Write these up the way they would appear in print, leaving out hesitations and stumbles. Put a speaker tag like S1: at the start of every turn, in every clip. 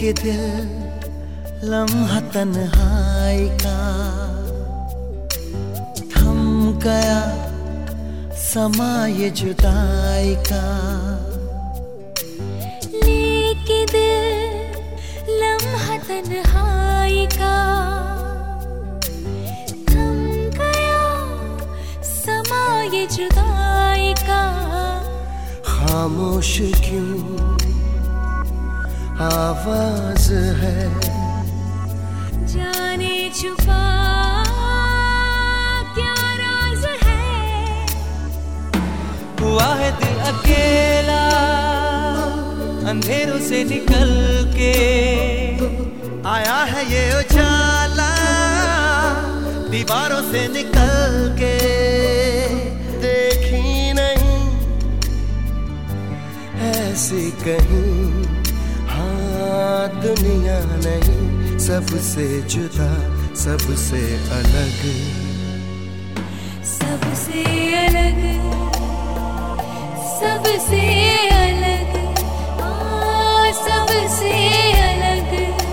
S1: लेके दिल लम्हा तन्हाई का, थम गया समा ये जुदाई का।
S2: लेके दिल लम्हा तन्हाई का, थम गया समा ये जुदाई का।
S1: खामोश क्यों आवाज है,
S2: जाने छुपा क्या राज है।
S1: हुआ है दिल अकेला अंधेरों से निकल के, आया है ये उजाला दीवारों से निकल के। देखी नहीं ऐसी कहीं, हाँ दुनिया नहीं, सबसे जुदा सबसे अलग,
S2: सबसे अलग, सबसे अलग, सबसे अलग।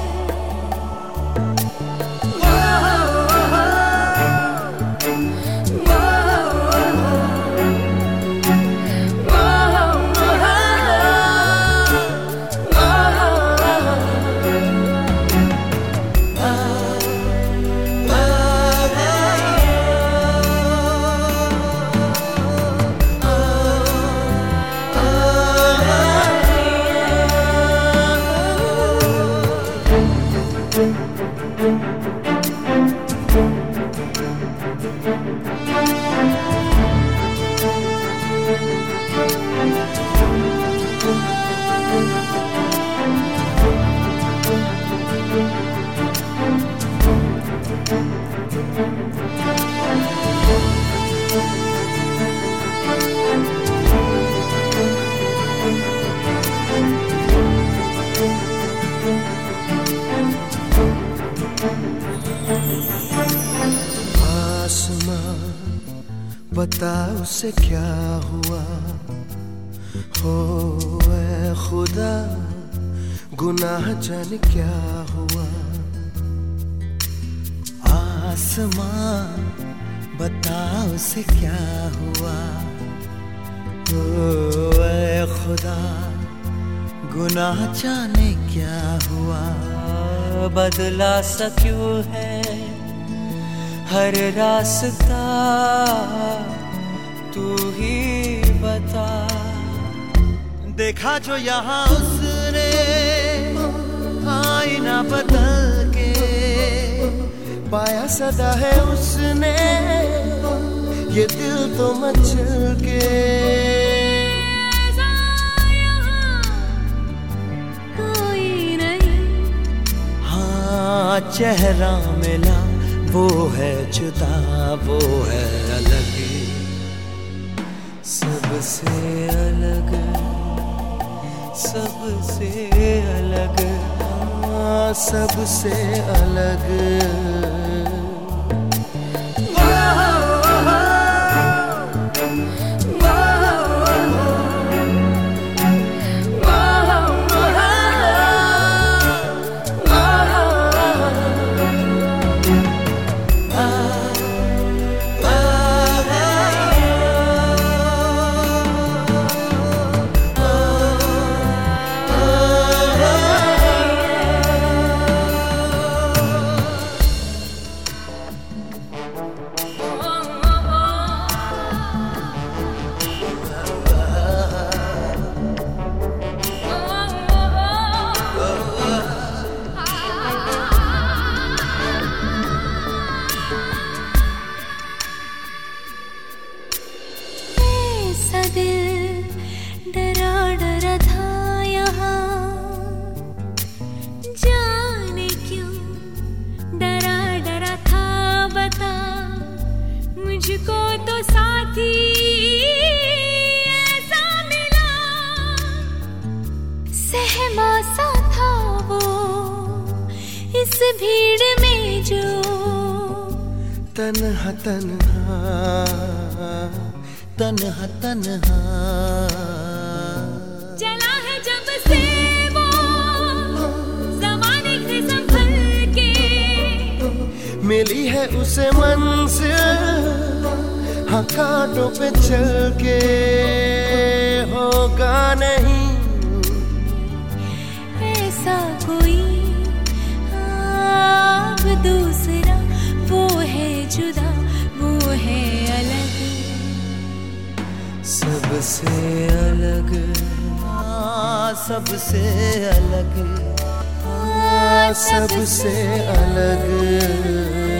S1: बता उसे क्या हुआ हो ऐ खुदा, गुनाह जाने क्या हुआ। आसमां बता उसे क्या हुआ हो ऐ खुदा, गुनाह जाने क्या हुआ। बदला सा क्यों है हर रास्ता, तू ही बता। देखा जो यहाँ उसने आईना बदल के, पाया सदा है उसने ये दिल तो मचल के।
S2: कोई नहीं,
S1: हाँ चेहरा मिला वो है जुदा वो है अलग, सबसे अलग, सबसे अलग, हाँ सबसे अलग।
S2: डरा डरा था यहाँ, जाने क्यों डरा डरा था बता। मुझको तो साथी ऐसा मिला, सहमा सा था वो इस भीड़ में जो।
S1: तन्हा तन्हा तन्हा तन्हा
S2: चला है जब से वो
S1: मिली है उसे मंजिल, हाँ कांटों पे चल के होगा नहीं
S2: ऐसा कोई अब दूसरा, वो है जुदा, वो है अलग,
S1: सबसे अलग, सबसे अलग, सबसे अलग।